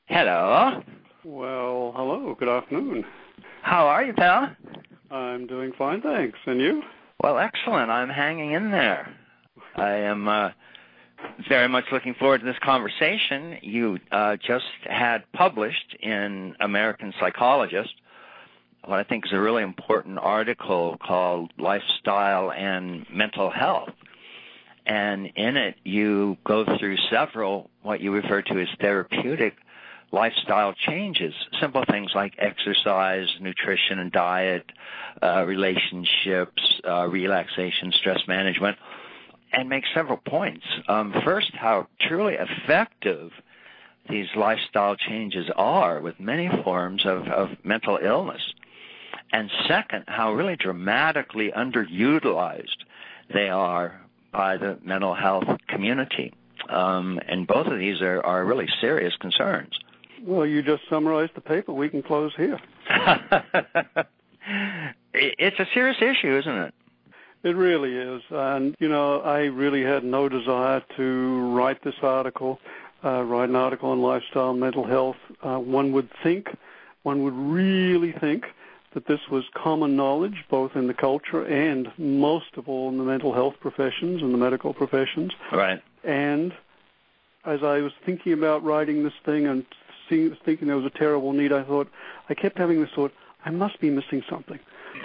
Hello. Well, hello. Good afternoon. How are you, pal? I'm doing fine, thanks. And you? Well, excellent. I'm hanging in there. I am very much looking forward to this conversation. You just had published in American Psychologist what I think is a really important article called Lifestyle and Mental Health. And in it, you go through several what you refer to as therapeutic lifestyle changes, simple things like exercise, nutrition and diet, relationships, relaxation, stress management, and make several points. First, how truly effective these lifestyle changes are with many forms of mental illness. And second, how really dramatically underutilized they are by the mental health community. And both of these are really serious concerns. Well, you just summarized the paper. We can close here. It's a serious issue, isn't it? It really is. And, I really had no desire to write this article, write an article on lifestyle and mental health. One would really think that this was common knowledge, both in the culture and most of all in the mental health professions and the medical professions. Right. And as I was thinking about writing this thing and thinking there was a terrible need, I kept having this thought, I must be missing something.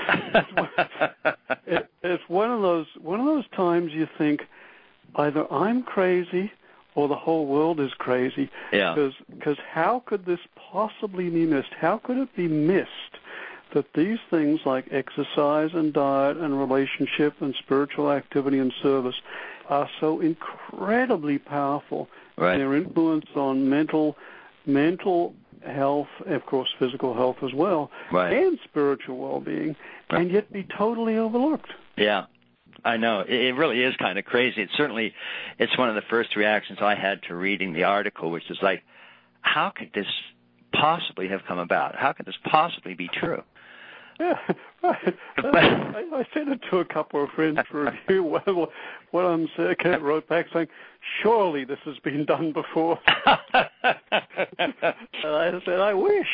It's one of those times you think either I'm crazy or the whole world is crazy. Yeah. Because how could this possibly be missed? How could it be missed that these things like exercise and diet and relationship and spiritual activity and service are so incredibly powerful right. in their influence on mental health, of course physical health as well, right. and spiritual well-being, right. and yet be totally overlooked. Yeah, I know. It really is kind of crazy. It's one of the first reactions I had to reading the article, which is like, how could this possibly have come about? How could this possibly be true? Yeah, right. I sent it to a couple of friends for review. One of them wrote back saying, surely this has been done before. And I said, I wish.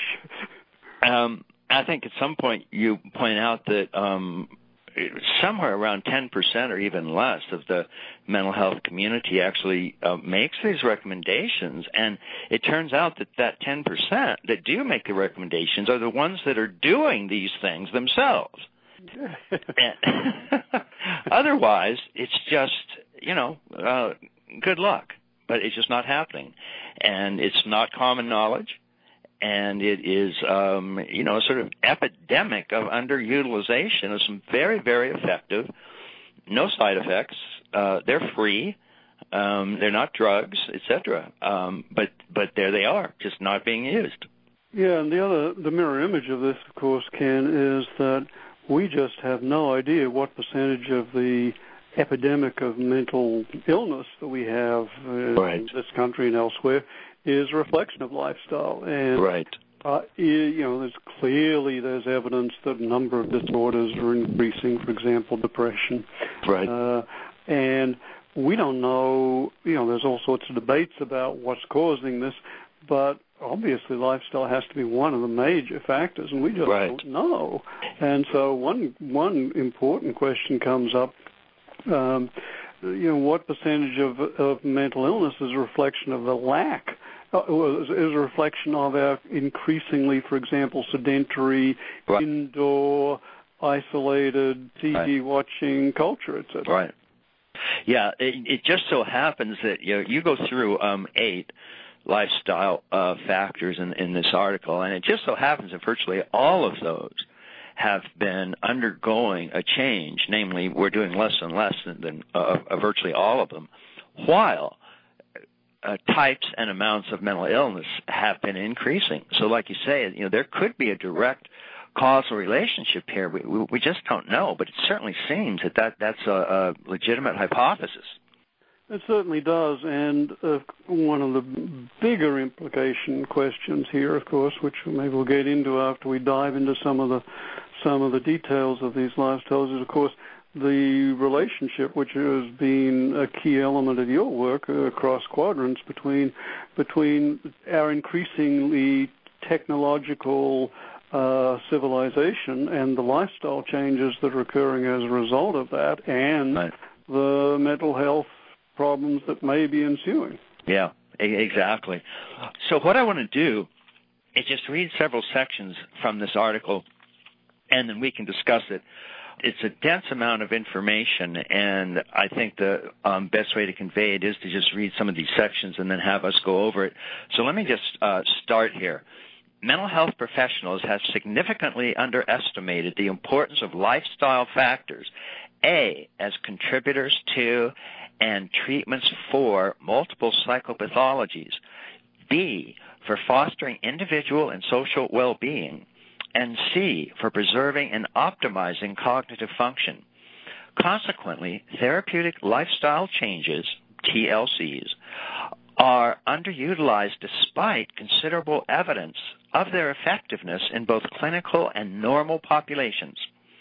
I think at some point you point out that somewhere around 10% or even less of the mental health community actually makes these recommendations. And it turns out that 10% that do make the recommendations are the ones that are doing these things themselves. Otherwise, it's just, good luck. But it's just not happening. And it's not common knowledge. And it is, a sort of epidemic of underutilization of some very, very effective, no side effects. They're free. They're not drugs, etc. But there they are, just not being used. Yeah, and the mirror image of this, of course, Ken, is that we just have no idea what percentage of the epidemic of mental illness that we have in this country and elsewhere is a reflection of lifestyle. And, right. There's evidence that a number of disorders are increasing, for example, depression. Right. And we don't know, there's all sorts of debates about what's causing this, but obviously lifestyle has to be one of the major factors, and we just don't know. And so one important question comes up, what percentage of mental illness is a reflection of the lack, is a reflection of our increasingly, for example, sedentary, indoor, isolated, TV watching culture, etc. Right. Yeah, it just so happens that you go through 8 lifestyle factors in this article, and it just so happens that virtually all of those have been undergoing a change. Namely, we're doing less and less than virtually all of them, while types and amounts of mental illness have been increasing. So like you say, there could be a direct causal relationship here. We just don't know, but it certainly seems that's a legitimate hypothesis. It certainly does, and one of the bigger implication questions here, of course, which maybe we'll get into after we dive into some of the details of these lifestyles, is, of course, the relationship, which has been a key element of your work across quadrants, between our increasingly technological civilization and the lifestyle changes that are occurring as a result of that, and right. the mental health problems that may be ensuing. Yeah, exactly. So what I want to do is just read several sections from this article, and then we can discuss it. It's a dense amount of information, and I think the best way to convey it is to just read some of these sections and then have us go over it. So let me just start here. Mental health professionals have significantly underestimated the importance of lifestyle factors, A, as contributors to and treatments for multiple psychopathologies, B, for fostering individual and social well-being, and C, for preserving and optimizing cognitive function. Consequently, therapeutic lifestyle changes, TLCs, are underutilized despite considerable evidence of their effectiveness in both clinical and normal populations.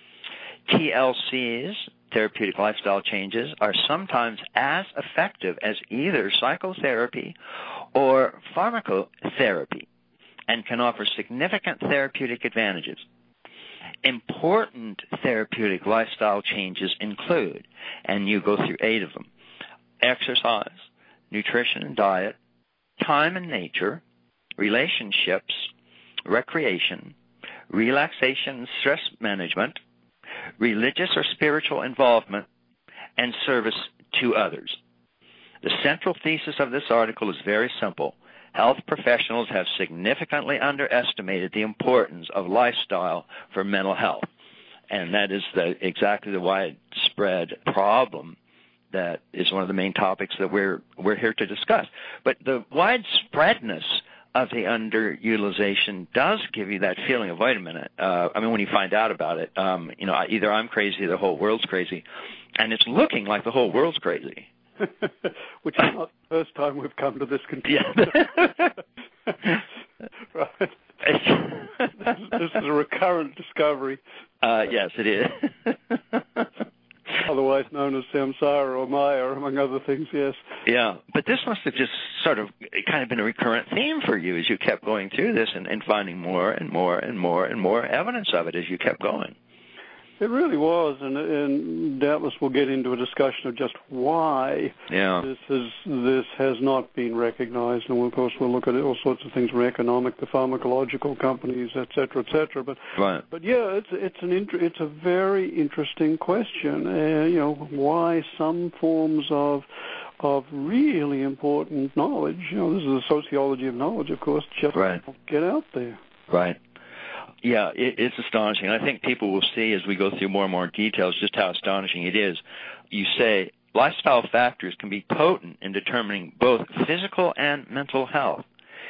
TLCs, therapeutic lifestyle changes, are sometimes as effective as either psychotherapy or pharmacotherapy and can offer significant therapeutic advantages. Important therapeutic lifestyle changes include, and you go through 8 of them, exercise, nutrition and diet, time and nature, relationships, recreation, relaxation and stress management, religious or spiritual involvement, and service to others. The central thesis of this article is very simple. Health professionals have significantly underestimated the importance of lifestyle for mental health. And that is exactly the widespread problem that is one of the main topics that we're here to discuss. But the widespreadness of the underutilization does give you that feeling of, wait a minute, when you find out about it, either I'm crazy or the whole world's crazy. And it's looking like the whole world's crazy. Which is not the first time we've come to this conclusion. Yeah. Right. This is a recurrent discovery. Yes, it is. Otherwise known as samsara or maya, among other things, yes. Yeah, but this must have just sort of kind of been a recurrent theme for you as you kept going through this and finding more and more and more and more evidence of it as you kept going. It really was, and doubtless we'll get into a discussion of just why this has not been recognized. And of course, we'll look at all sorts of things from economic to pharmacological companies, et cetera, et cetera. But right. But yeah, it's a very interesting question. Why some forms of really important knowledge. This is the sociology of knowledge, of course, just right. don't get out there. Right. Yeah, it's astonishing. I think people will see as we go through more and more details just how astonishing it is. You say lifestyle factors can be potent in determining both physical and mental health.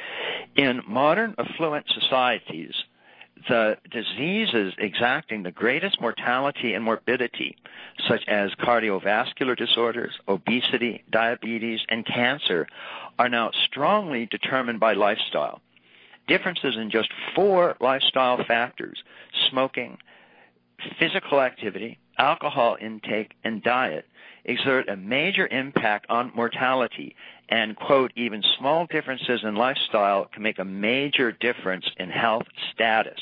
In modern affluent societies, the diseases exacting the greatest mortality and morbidity, such as cardiovascular disorders, obesity, diabetes, and cancer, are now strongly determined by lifestyle. Differences in just 4 lifestyle factors, smoking, physical activity, alcohol intake, and diet, exert a major impact on mortality, and, quote, even small differences in lifestyle can make a major difference in health status.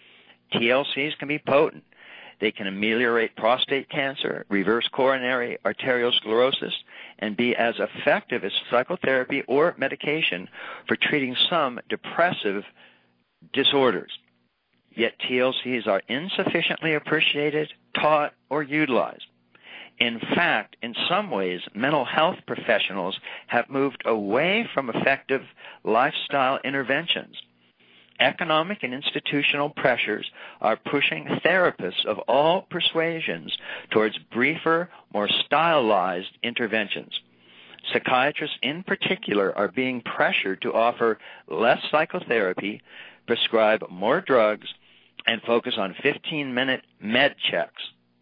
TLCs can be potent. They can ameliorate prostate cancer, reverse coronary arteriosclerosis, and be as effective as psychotherapy or medication for treating some depressive disorders. Yet TLCs are insufficiently appreciated, taught, or utilized. In fact, in some ways, mental health professionals have moved away from effective lifestyle interventions. Economic and institutional pressures are pushing therapists of all persuasions towards briefer, more stylized interventions. Psychiatrists in particular are being pressured to offer less psychotherapy, prescribe more drugs, and focus on 15-minute med checks.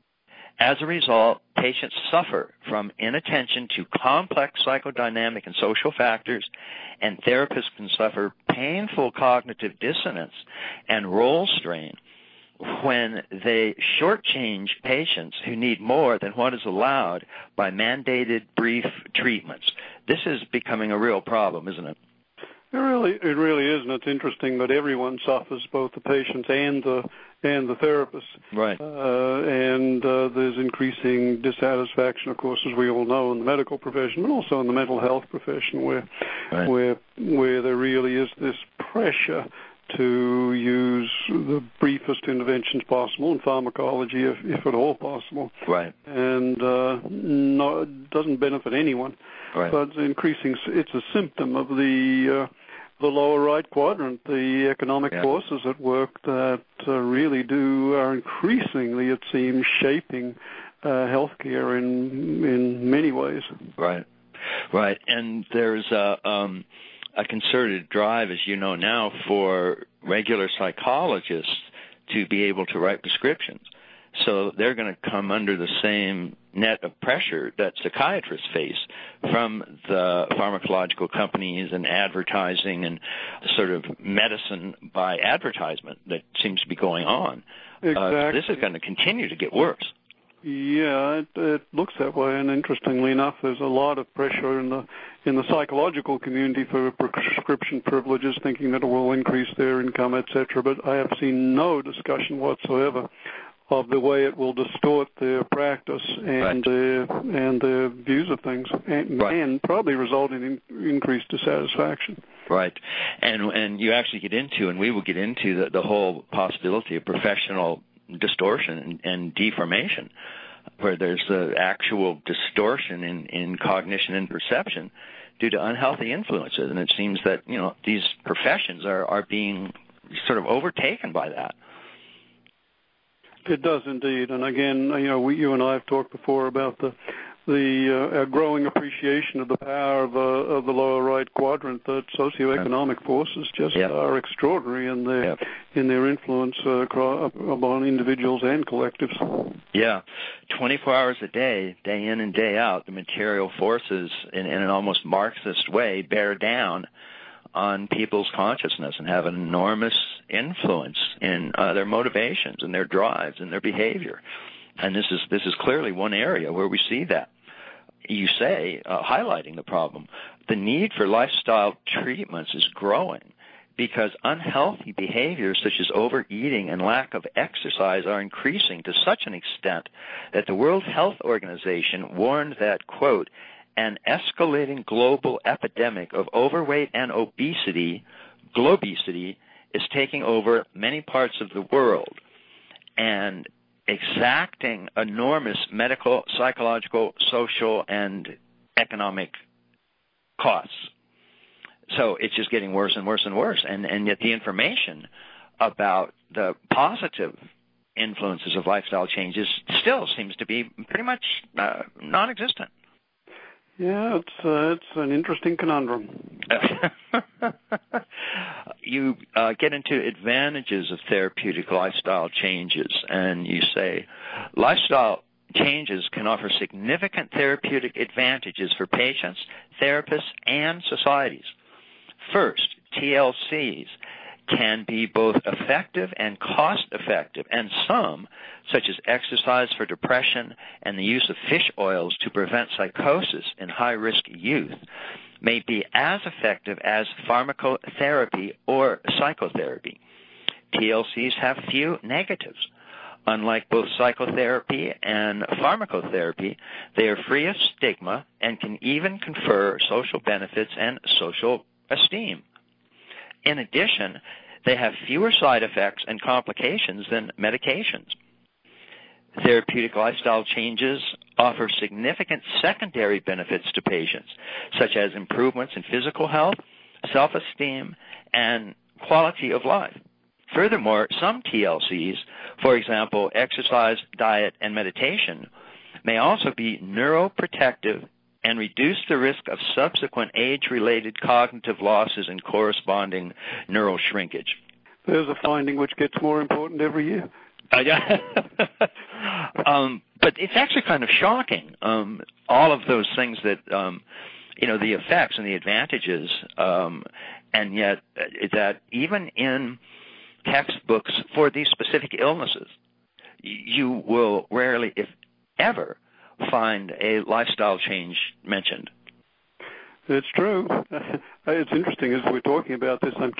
As a result, patients suffer from inattention to complex psychodynamic and social factors, and therapists can suffer painful cognitive dissonance and role strain when they shortchange patients who need more than what is allowed by mandated brief treatments. This is becoming a real problem, isn't it? It really is, and it's interesting that everyone suffers, both the patients and the therapists. Right. There's increasing dissatisfaction, of course, as we all know, in the medical profession, but also in the mental health profession, where there really is this pressure to use the briefest interventions possible in pharmacology, if at all possible. Right. And it doesn't benefit anyone. Right. But it's a symptom of the lower right quadrant, the economic forces at work that really are increasingly, it seems, shaping healthcare in many ways. Right. Right. And there's a concerted drive, as you know now, for regular psychologists to be able to write prescriptions. So they're going to come under the same net of pressure that psychiatrists face from the pharmacological companies and advertising and sort of medicine by advertisement that seems to be going on. Exactly. This is going to continue to get worse. Yeah, it looks that way, and interestingly enough, there's a lot of pressure in the psychological community for prescription privileges, thinking that it will increase their income, etc. But I have seen no discussion whatsoever of the way it will distort their practice and their views of things, and probably result in increased dissatisfaction. Right, and you actually get into, and we will get into the whole possibility of professional distortion and deformation, where there's the actual distortion in cognition and perception due to unhealthy influences. And it seems that, these professions are being sort of overtaken by that. It does indeed. And again, you and I have talked before about the growing appreciation of the power of the lower right quadrant, that socioeconomic forces just are extraordinary in their influence upon individuals and collectives. Yeah. 24 hours a day, day in and day out, the material forces in an almost Marxist way bear down on people's consciousness and have an enormous influence in their motivations and their drives and their behavior. And this is clearly one area where we see that. You say, highlighting the problem, the need for lifestyle treatments is growing because unhealthy behaviors such as overeating and lack of exercise are increasing to such an extent that the World Health Organization warned that, quote, an escalating global epidemic of overweight and obesity, globesity, is taking over many parts of the world and exacting enormous medical, psychological, social, and economic costs. So it's just getting worse and worse and worse. And yet the information about the positive influences of lifestyle changes still seems to be pretty much non-existent. Yeah, it's an interesting conundrum. You get into advantages of therapeutic lifestyle changes, and you say lifestyle changes can offer significant therapeutic advantages for patients, therapists, and societies. First, TLCs can be both effective and cost-effective, and some, such as exercise for depression and the use of fish oils to prevent psychosis in high-risk youth, may be as effective as pharmacotherapy or psychotherapy. TLCs have few negatives. Unlike both psychotherapy and pharmacotherapy, they are free of stigma and can even confer social benefits and social esteem. In addition, they have fewer side effects and complications than medications. Therapeutic lifestyle changes offer significant secondary benefits to patients, such as improvements in physical health, self-esteem, and quality of life. Furthermore, some TLCs, for example, exercise, diet, and meditation, may also be neuroprotective and reduce the risk of subsequent age-related cognitive losses and corresponding neural shrinkage. There's a finding which gets more important every year. But it's actually kind of shocking, all of those things that, the effects and the advantages, and yet that even in textbooks for these specific illnesses, you will rarely, if ever, find a lifestyle change mentioned. It's true. It's interesting as we're talking about this. I'm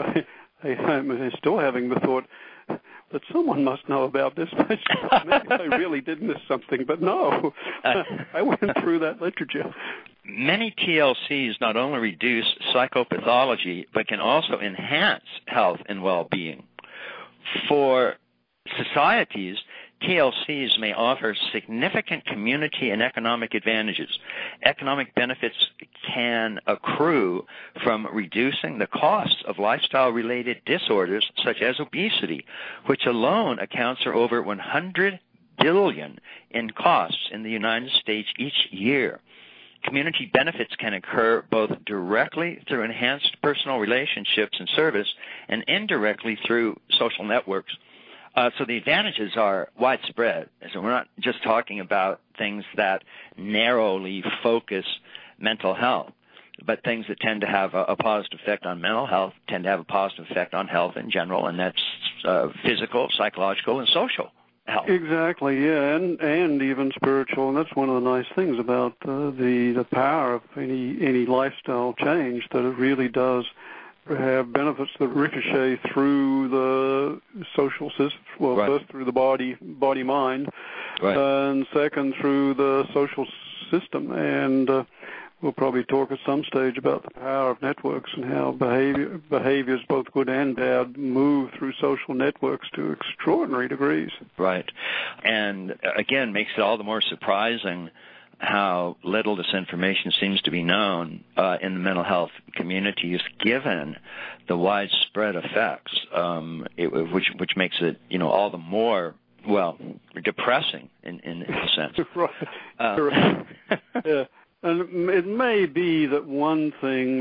still having the thought that someone must know about this. Maybe I really did miss something, but no. I went through that literature. Many TLCs not only reduce psychopathology, but can also enhance health and well-being. For societies, TLCs may offer significant community and economic advantages. Economic benefits can accrue from reducing the costs of lifestyle-related disorders such as obesity, which alone accounts for over $100 billion in costs in the United States each year. Community benefits can occur both directly through enhanced personal relationships and service and indirectly through social networks. So the advantages are widespread. So we're not just talking about things that narrowly focus mental health, but things that tend to have a positive effect on mental health tend to have a positive effect on health in general, and that's physical, psychological, and social health. Exactly, yeah, and even spiritual. And that's one of the nice things about the power of any lifestyle change, that it really does have benefits that ricochet through the social system. Well, right. First through the body-mind, right. And second through the social system. And we'll probably talk at some stage about the power of networks and how behaviors, both good and bad, move through social networks to extraordinary degrees. Right. And again, makes it all the more surprising how little this information seems to be known in the mental health communities, given the widespread effects, which makes it, all the more, depressing in a sense. Right. Yeah. And it may be that one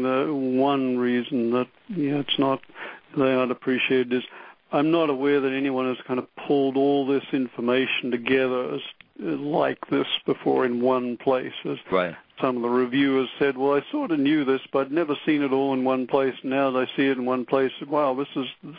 reason that they aren't appreciated is I'm not aware that anyone has kind of pulled all this information together like this before in one place. Right. Some of the reviewers said, well, I sort of knew this, but I'd never seen it all in one place. Now that I see it in one place, wow, this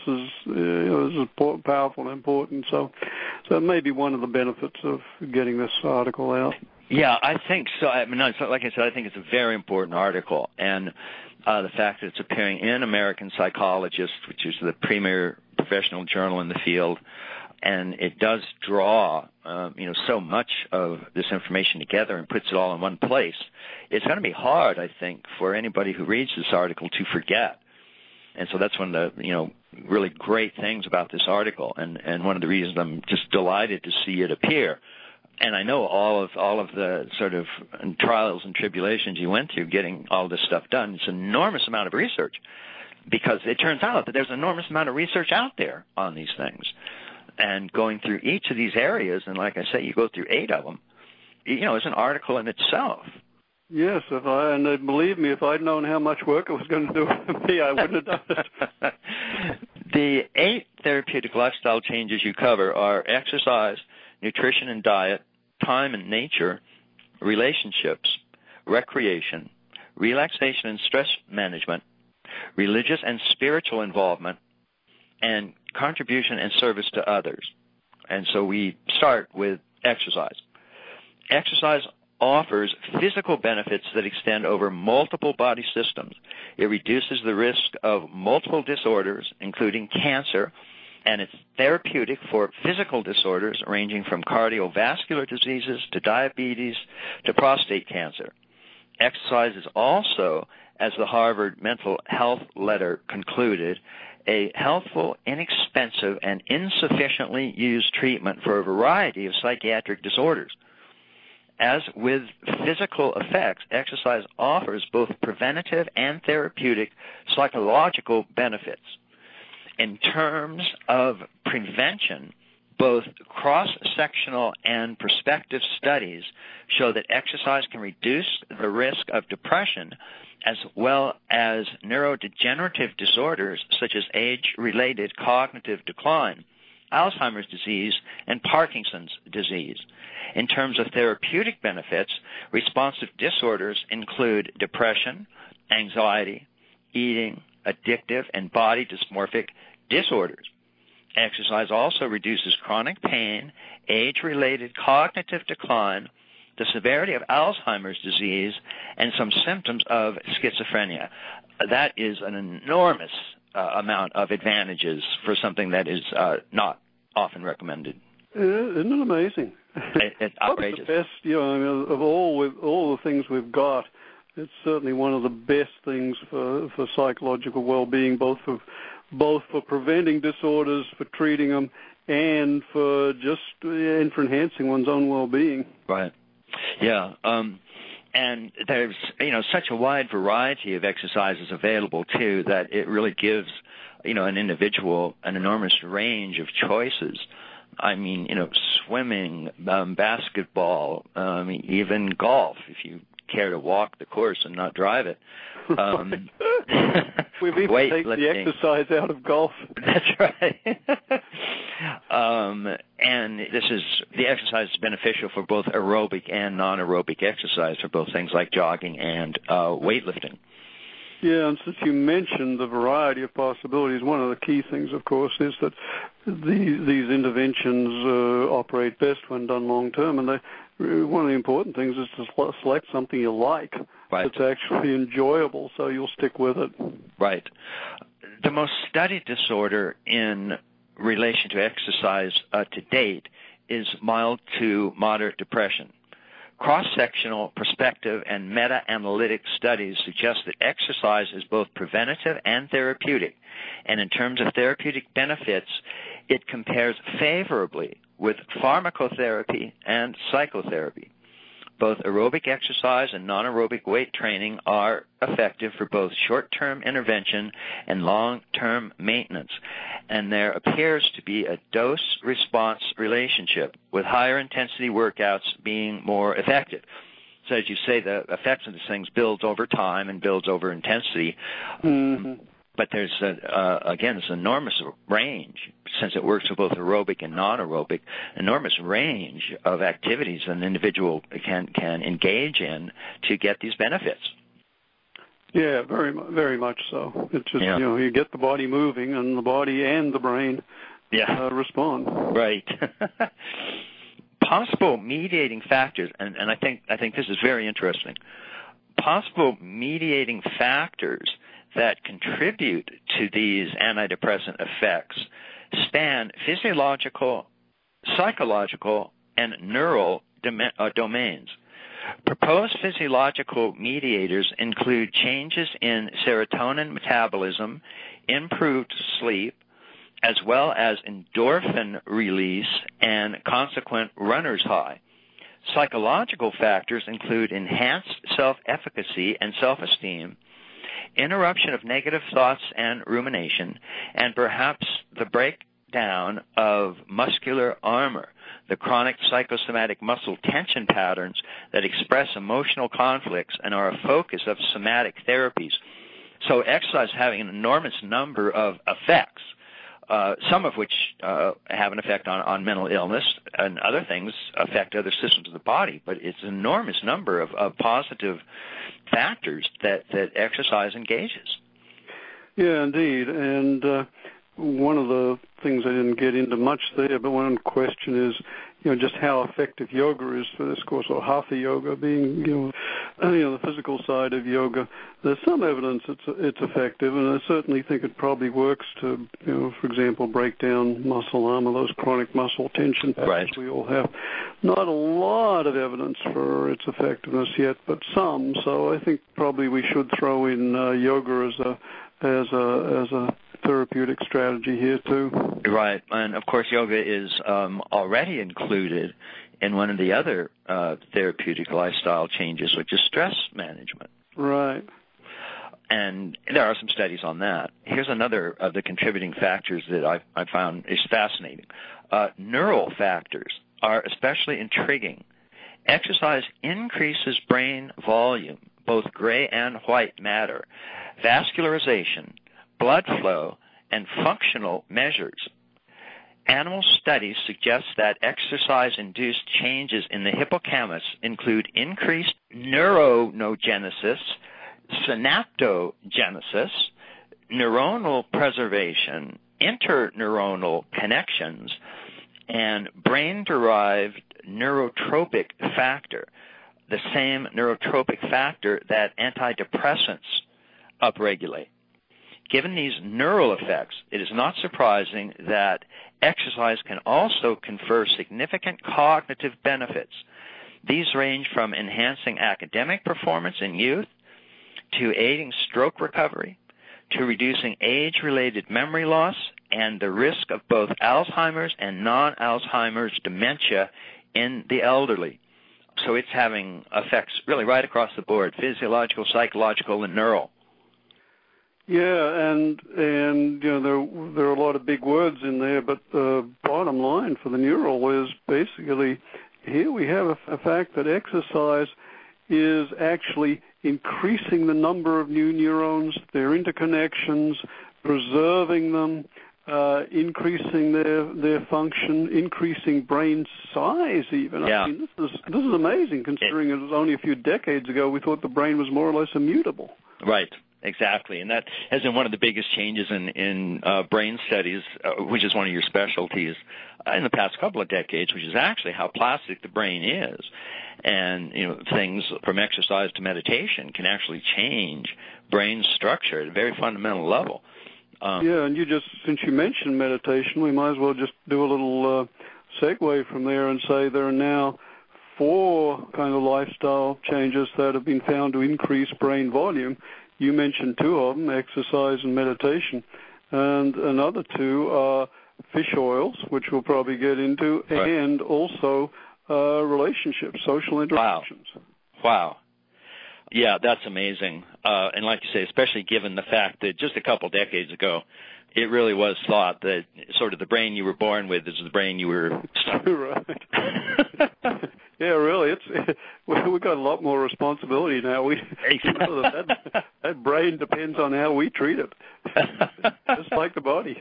is powerful and important. So it may be one of the benefits of getting this article out. Yeah, I think so. I mean, like I said, I think it's a very important article, and the fact that it's appearing in American Psychologist, which is the premier professional journal in the field, and it does draw, so much of this information together and puts it all in one place. It's going to be hard, I think, for anybody who reads this article to forget. And so that's one of the, really great things about this article, and one of the reasons I'm just delighted to see it appear. And I know all of the sort of trials and tribulations you went through getting all this stuff done. It's an enormous amount of research, because it turns out that there's an enormous amount of research out there on these things. And going through each of these areas, and like I say, you go through 8 of them, it's an article in itself. Yes, believe me, if I'd known how much work it was going to do for me, I wouldn't have done it. The 8 therapeutic lifestyle changes you cover are exercise, nutrition and diet, time and nature, relationships, recreation, relaxation and stress management, religious and spiritual involvement, and contribution and service to others. And so we start with exercise. Exercise offers physical benefits that extend over multiple body systems. It reduces the risk of multiple disorders, including cancer, and it's therapeutic for physical disorders ranging from cardiovascular diseases to diabetes to prostate cancer. Exercise is also, as the Harvard Mental Health Letter concluded, a healthful, inexpensive, and insufficiently used treatment for a variety of psychiatric disorders. As with physical effects, exercise offers both preventative and therapeutic psychological benefits. In terms of prevention, both cross-sectional and prospective studies show that exercise can reduce the risk of depression as well as neurodegenerative disorders such as age-related cognitive decline, Alzheimer's disease, and Parkinson's disease. In terms of therapeutic benefits, responsive disorders include depression, anxiety, eating, addictive, and body dysmorphic disorders. Exercise also reduces chronic pain, age-related cognitive decline, the severity of Alzheimer's disease, and some symptoms of schizophrenia. That is an enormous amount of advantages for something that is not often recommended. Isn't it amazing? It's outrageous. The best, of all the things we've got, it's certainly one of the best things for psychological well-being, both for preventing disorders, for treating them, and for enhancing one's own well-being. Right. Yeah. And there's, such a wide variety of exercises available, too, that it really gives, an individual an enormous range of choices. I mean, swimming, basketball, even golf, if you care to walk the course and not drive it. We've even taken the exercise out of golf. That's right. And the exercise is beneficial for both aerobic and non-aerobic exercise, for both things like jogging and weightlifting. Yeah, and since you mentioned the variety of possibilities, one of the key things, of course, is that these interventions operate best when done long-term, and one of the important things is to select something you like. Right. That's actually enjoyable, so you'll stick with it. Right. The most studied disorder in relation to exercise to date is mild to moderate depression. Cross-sectional perspective and meta-analytic studies suggest that exercise is both preventative and therapeutic, and in terms of therapeutic benefits, it compares favorably with pharmacotherapy and psychotherapy. Both aerobic exercise and non-aerobic weight training are effective for both short-term intervention and long-term maintenance, and there appears to be a dose-response relationship, with higher intensity workouts being more effective. So as you say, the effects of these things builds over time and builds over intensity. Mm-hmm. But there's, this enormous range, since it works with both aerobic and non-aerobic, enormous range of activities an individual can engage in to get these benefits. Yeah, very much so. It's just, you get the body moving, and the body and the brain respond. Right. Possible mediating factors, and I think this is very interesting. Possible mediating factors that contribute to these antidepressant effects span physiological, psychological, and neural domains. Proposed physiological mediators include changes in serotonin metabolism, improved sleep, as well as endorphin release and consequent runner's high. Psychological factors include enhanced self-efficacy and self-esteem, interruption of negative thoughts and rumination, and perhaps the breakdown of muscular armor, the chronic psychosomatic muscle tension patterns that express emotional conflicts and are a focus of somatic therapies. So exercise having an enormous number of effects, some of which have an effect on mental illness, and other things affect other systems of the body. But it's an enormous number of positive factors that exercise engages. Yeah, indeed. And one of the things I didn't get into much there, but one question is, just how effective yoga is for this course, or hatha yoga being, the physical side of yoga. There's some evidence it's effective, and I certainly think it probably works to, for example, break down muscle armor, those chronic muscle tension patterns we all have. Not a lot of evidence for its effectiveness yet, but some. So I think probably we should throw in yoga as a therapeutic strategy here too. Right, and of course yoga is already included in one of the other therapeutic lifestyle changes, which is stress management. Right. And there are some studies on that. Here's another of the contributing factors that I found is fascinating. Neural factors are especially intriguing. Exercise increases brain volume, both gray and white matter, vascularization, blood flow, and functional measures. Animal studies suggest that exercise-induced changes in the hippocampus include increased neuronogenesis, synaptogenesis, neuronal preservation, interneuronal connections, and brain-derived neurotropic factor, the same neurotropic factor that antidepressants upregulate. Given these neural effects, it is not surprising that exercise can also confer significant cognitive benefits. These range from enhancing academic performance in youth, to aiding stroke recovery, to reducing age-related memory loss, and the risk of both Alzheimer's and non-Alzheimer's dementia in the elderly. So it's having effects really right across the board, physiological, psychological, and neural. Yeah, and you know, there are a lot of big words in there, but the bottom line for the neural is basically here we have a fact that exercise is actually increasing the number of new neurons, their interconnections, preserving them, increasing their function, increasing brain size even. Yeah. I mean, this is amazing considering it was only a few decades ago we thought the brain was more or less immutable. Right. Exactly, and that has been one of the biggest changes in brain studies, which is one of your specialties, in the past couple of decades, which is actually how plastic the brain is. And, you know, things from exercise to meditation can actually change brain structure at a very fundamental level. Yeah, and since you mentioned meditation, we might as well just do a little segue from there and say there are now 4 kind of lifestyle changes that have been found to increase brain volume. You mentioned 2 of them, exercise and meditation, and another 2 are fish oils, which we'll probably get into, right, and also relationships, social interactions. Wow. Yeah, that's amazing. And like you say, especially given the fact that just a couple decades ago, it really was thought that sort of the brain you were born with is the brain you were... Right. Yeah, really. We've got a lot more responsibility now. That brain depends on how we treat it, just like the body.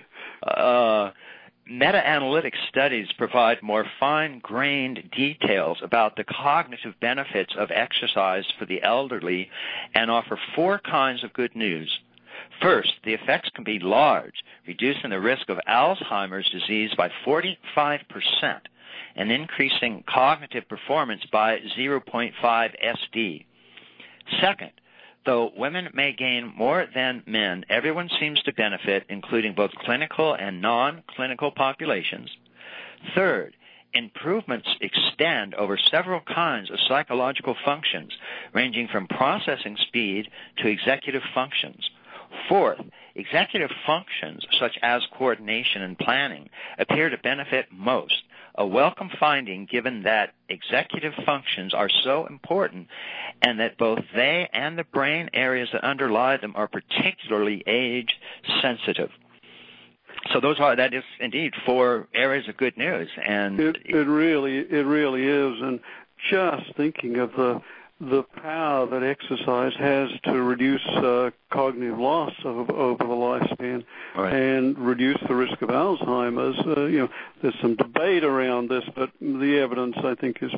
Meta-analytic studies provide more fine-grained details about the cognitive benefits of exercise for the elderly and offer 4 kinds of good news. First, the effects can be large, reducing the risk of Alzheimer's disease by 45%. And increasing cognitive performance by 0.5 SD. Second, though women may gain more than men, everyone seems to benefit, including both clinical and non-clinical populations. Third, improvements extend over several kinds of psychological functions, ranging from processing speed to executive functions. Fourth, executive functions such as coordination and planning appear to benefit most, a welcome finding given that executive functions are so important and that both they and the brain areas that underlie them are particularly age sensitive. So that is indeed 4 areas of good news. And it really is. And just thinking of the power that exercise has to reduce cognitive loss over the lifespan, right, and reduce the risk of Alzheimer's. There's some debate around this, but the evidence, I think, is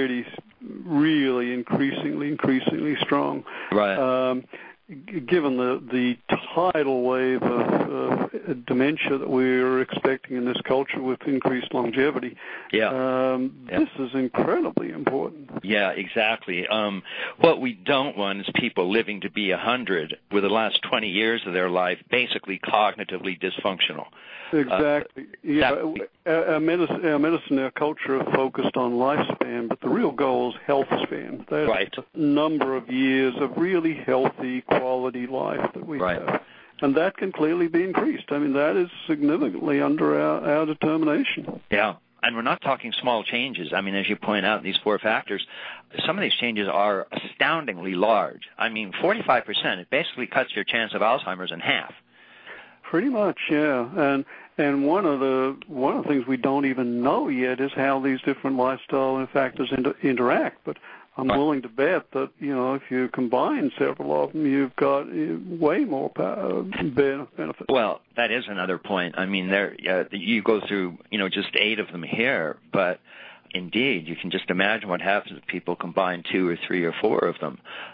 really increasingly strong. Right. Given the tidal wave of dementia that we're expecting in this culture with increased longevity, this is incredibly important. Yeah, exactly. What we don't want is people living to be 100 with the last 20 years of their life basically cognitively dysfunctional. Exactly. Our medicine, our culture are focused on lifespan, but the real goal is health span. That's right. A number of years of really healthy, quality life that we have. And that can clearly be increased. I mean, that is significantly under our determination. Yeah. And we're not talking small changes. I mean, as you point out, these 4 factors, some of these changes are astoundingly large. I mean, 45%, it basically cuts your chance of Alzheimer's in half. Pretty much, yeah. And one of the things we don't even know yet is how these different lifestyle factors interact. But I'm willing to bet that, if you combine several of them, you've got way more benefits. Well, that is another point. I mean, you go through, just 8 of them here, but indeed, you can just imagine what happens if people combine 2 or 3 or 4 of them.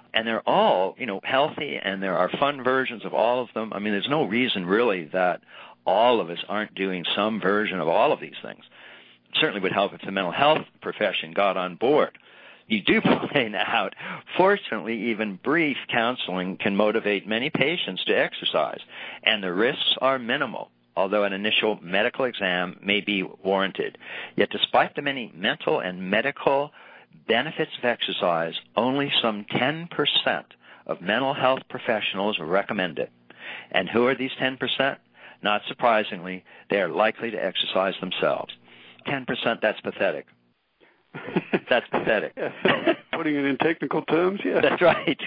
And they're all, healthy, and there are fun versions of all of them. I mean, there's no reason really that all of us aren't doing some version of all of these things. It certainly would help if the mental health profession got on board. You do point out, fortunately, even brief counseling can motivate many patients to exercise, and the risks are minimal, although an initial medical exam may be warranted. Yet despite the many mental and medical benefits of exercise, only some 10% of mental health professionals recommend it. And who are these 10%? Not surprisingly, they are likely to exercise themselves. 10%, that's pathetic. That's pathetic. Putting it in technical terms, yeah. That's right.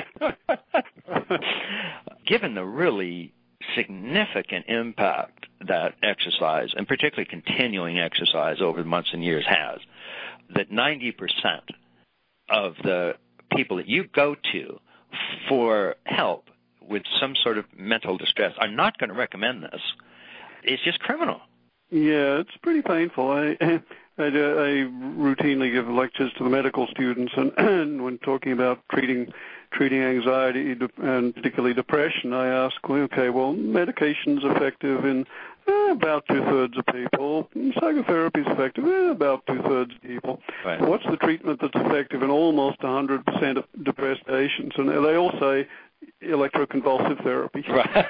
Given the really significant impact that exercise, and particularly continuing exercise over months and years has, that 90% of the people that you go to for help with some sort of mental distress are not going to recommend this. It's just criminal. Yeah, it's pretty painful. I routinely give lectures to the medical students, and when talking about treating anxiety and particularly depression, I ask, medication's effective in about 2/3 of people. Psychotherapy is effective in about 2/3 of people. Right. What's the treatment that's effective in almost 100% of depressed patients? And they all say electroconvulsive therapy. Right.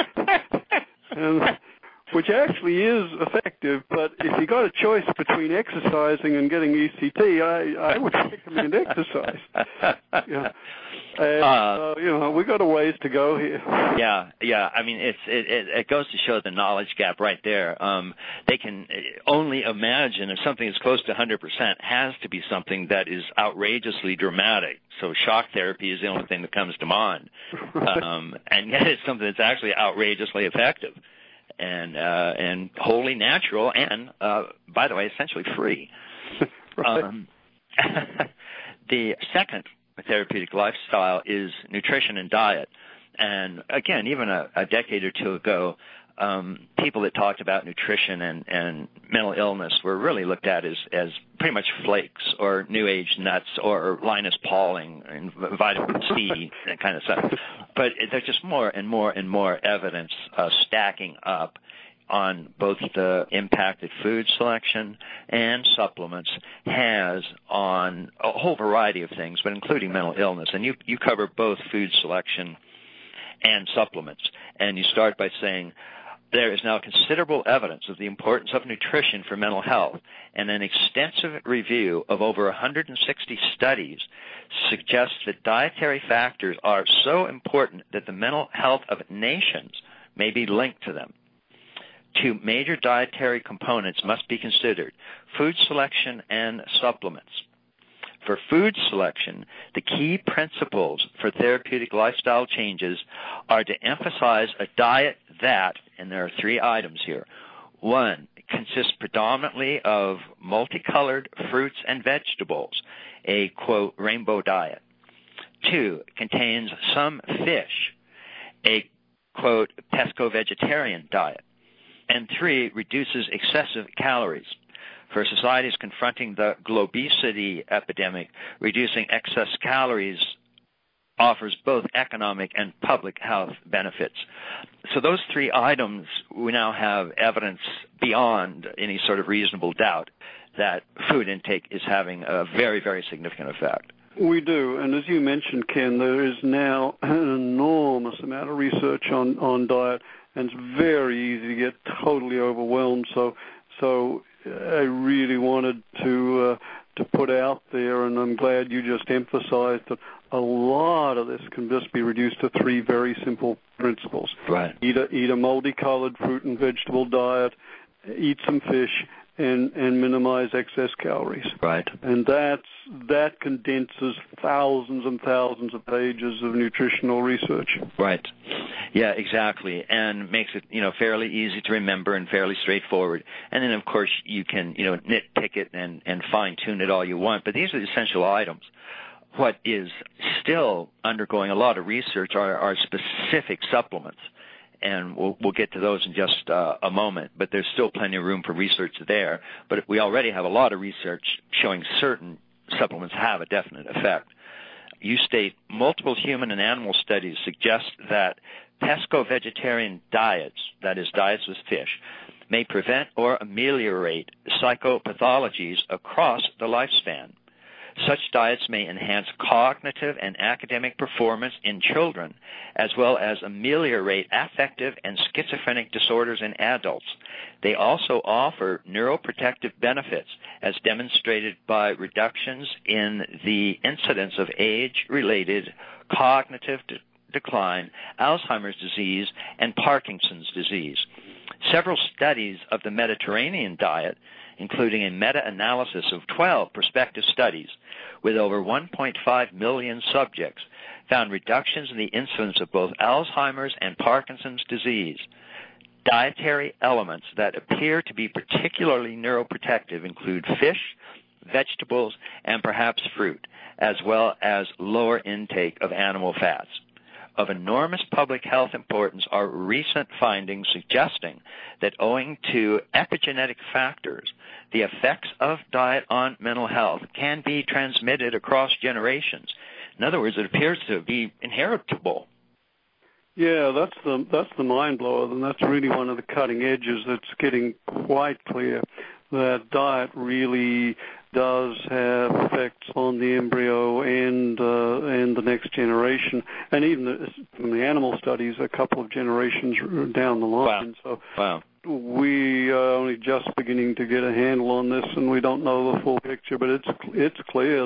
Which actually is effective, but if you got a choice between exercising and getting ECT, I would recommend exercise. Yeah. And, we got a ways to go here. Yeah. I mean, it goes to show the knowledge gap right there. They can only imagine if something is close to 100% has to be something that is outrageously dramatic. So shock therapy is the only thing that comes to mind, and yet it's something that's actually outrageously effective. And wholly natural, and by the way, essentially free. Right. The second therapeutic lifestyle is nutrition and diet. And again, even a decade or two ago, people that talked about nutrition and mental illness were really looked at as pretty much flakes or New Age nuts or Linus Pauling and vitamin C, that kind of stuff. But there's just more and more and more evidence stacking up on both the impact that food selection and supplements has on a whole variety of things, but including mental illness. And you cover both food selection and supplements. And you start by saying, there is now considerable evidence of the importance of nutrition for mental health, and an extensive review of over 160 studies suggests that dietary factors are so important that the mental health of nations may be linked to them. Two major dietary components must be considered: food selection and supplements. For food selection, the key principles for therapeutic lifestyle changes are to emphasize a diet that, and there are 3 items here. 1, consists predominantly of multicolored fruits and vegetables, a, quote, rainbow diet. 2, contains some fish, a, quote, pesco-vegetarian diet. And 3, reduces excessive calories. For societies confronting the globesity epidemic, reducing excess calories offers both economic and public health benefits. So those 3 items, we now have evidence beyond any sort of reasonable doubt that food intake is having a very, very significant effect. We do, and as you mentioned, Ken, there is now an enormous amount of research on diet, and it's very easy to get totally overwhelmed. So I really wanted to put out there, and I'm glad you just emphasized that a lot of this can just be reduced to 3 very simple principles. Right. Eat a multicolored fruit and vegetable diet, eat some fish, and minimize excess calories. Right. And that condenses thousands and thousands of pages of nutritional research. Right. Yeah, exactly, and makes it, fairly easy to remember and fairly straightforward. And then, of course, you can, nitpick it and fine-tune it all you want, but these are the essential items. What is still undergoing a lot of research are specific supplements, and we'll get to those in just a moment, but there's still plenty of room for research there. But we already have a lot of research showing certain supplements have a definite effect. you state, multiple human and animal studies suggest that pesco-vegetarian diets, that is, diets with fish, may prevent or ameliorate psychopathologies across the lifespan. Such diets may enhance cognitive and academic performance in children, as well as ameliorate affective and schizophrenic disorders in adults. They also offer neuroprotective benefits, as demonstrated by reductions in the incidence of age-related cognitive decline, Alzheimer's disease, and Parkinson's disease. Several studies of the Mediterranean diet, including a meta-analysis of 12 prospective studies with over 1.5 million subjects, found reductions in the incidence of both Alzheimer's and Parkinson's disease. Dietary elements that appear to be particularly neuroprotective include fish, vegetables, and perhaps fruit, as well as lower intake of animal fats. Of enormous public health importance are recent findings suggesting that owing to epigenetic factors, the effects of diet on mental health can be transmitted across generations. In other words, it appears to be inheritable. Yeah, that's the mind blower, and that's really one of the cutting edges that's getting quite clear, that diet really does have effects on the embryo and the next generation, and even from the animal studies, a couple of generations down the line. Wow. So we are only just beginning to get a handle on this, and we don't know the full picture. But it's clear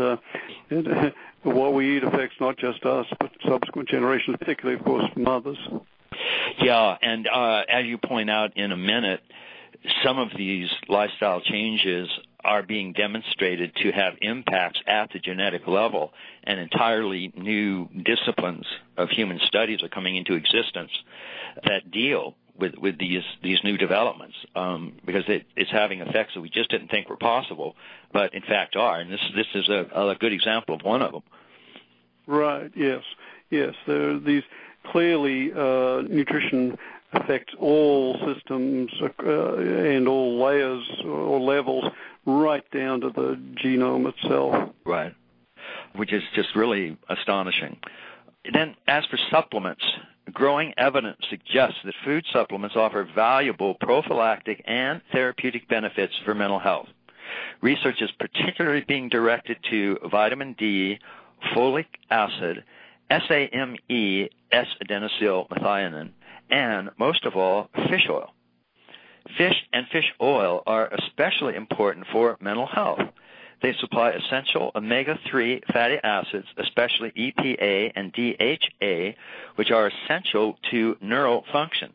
that what we eat affects not just us, but subsequent generations, particularly, of course, mothers. Yeah, and as you point out in a minute, some of these lifestyle changes are being demonstrated to have impacts at the genetic level, and entirely new disciplines of human studies are coming into existence that deal with these new developments, because it's having effects that we just didn't think were possible, but in fact are, and this is a good example of one of them. Right, yes. There are these clearly nutrition affects all systems and all layers or levels right down to the genome itself. Right, which is just really astonishing. Then, as for supplements, growing evidence suggests that food supplements offer valuable prophylactic and therapeutic benefits for mental health. Research is particularly being directed to vitamin D, folic acid, SAMe, S-adenosylmethionine, and, most of all, fish oil. Fish and fish oil are especially important for mental health. They supply essential omega-3 fatty acids, especially EPA and DHA, which are essential to neural function.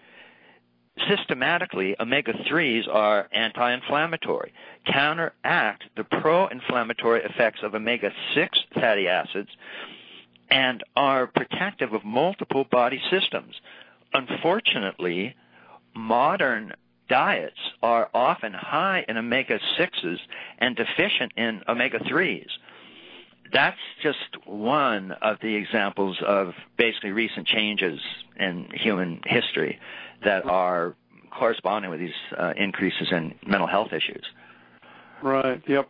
Systematically, omega-3s are anti-inflammatory, counteract the pro-inflammatory effects of omega-6 fatty acids, and are protective of multiple body systems. Unfortunately, modern diets are often high in omega-6s and deficient in omega-3s. That's just one of the examples of basically recent changes in human history that are corresponding with these increases in mental health issues. Right, yep.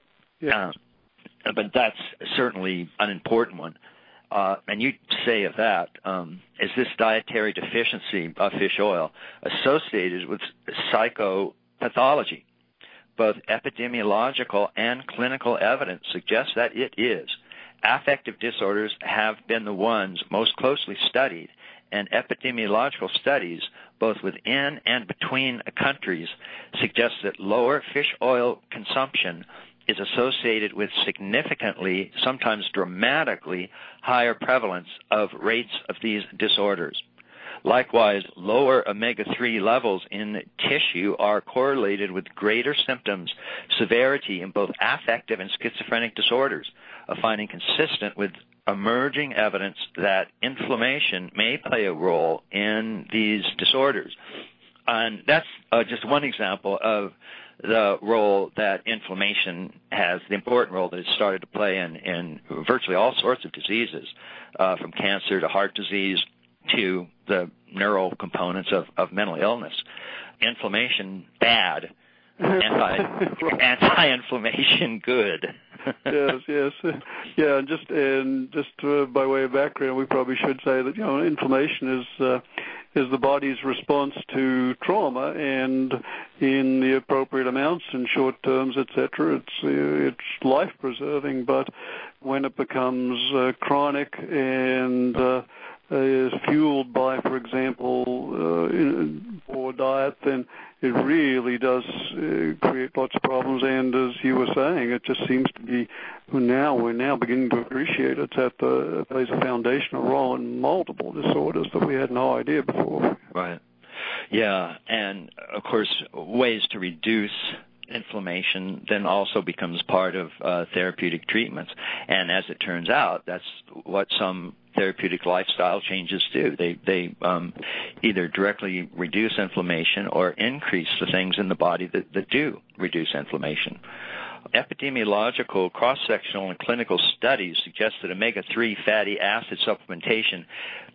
But that's certainly an important one. And you say of that, is this dietary deficiency of fish oil associated with psychopathology? Both epidemiological and clinical evidence suggests that it is. Affective disorders have been the ones most closely studied, and epidemiological studies, both within and between countries, suggest that lower fish oil consumption is associated with significantly, sometimes dramatically, higher prevalence of rates of these disorders. Likewise, lower omega-3 levels in tissue are correlated with greater symptoms severity in both affective and schizophrenic disorders, a finding consistent with emerging evidence that inflammation may play a role in these disorders. And that's just one example of the role that inflammation has, the important role that it's started to play in virtually all sorts of diseases, from cancer to heart disease to the neural components of mental illness. Inflammation bad, anti-inflammation good. Yes. Yeah, and just by way of background, we probably should say that inflammation is the body's response to trauma, and in the appropriate amounts and short terms, etc., it's life preserving. But when it becomes chronic and is fueled by, for example, poor diet, then it really does create lots of problems. And as you were saying, it just seems to be we're now beginning to appreciate it plays a foundational role in multiple disorders that we had no idea before. Right. Yeah, and of course, ways to reduce inflammation then also becomes part of therapeutic treatments. And as it turns out, that's what some therapeutic lifestyle changes do. They either directly reduce inflammation or increase the things in the body that do reduce inflammation. Epidemiological, cross-sectional, and clinical studies suggest that omega-3 fatty acid supplementation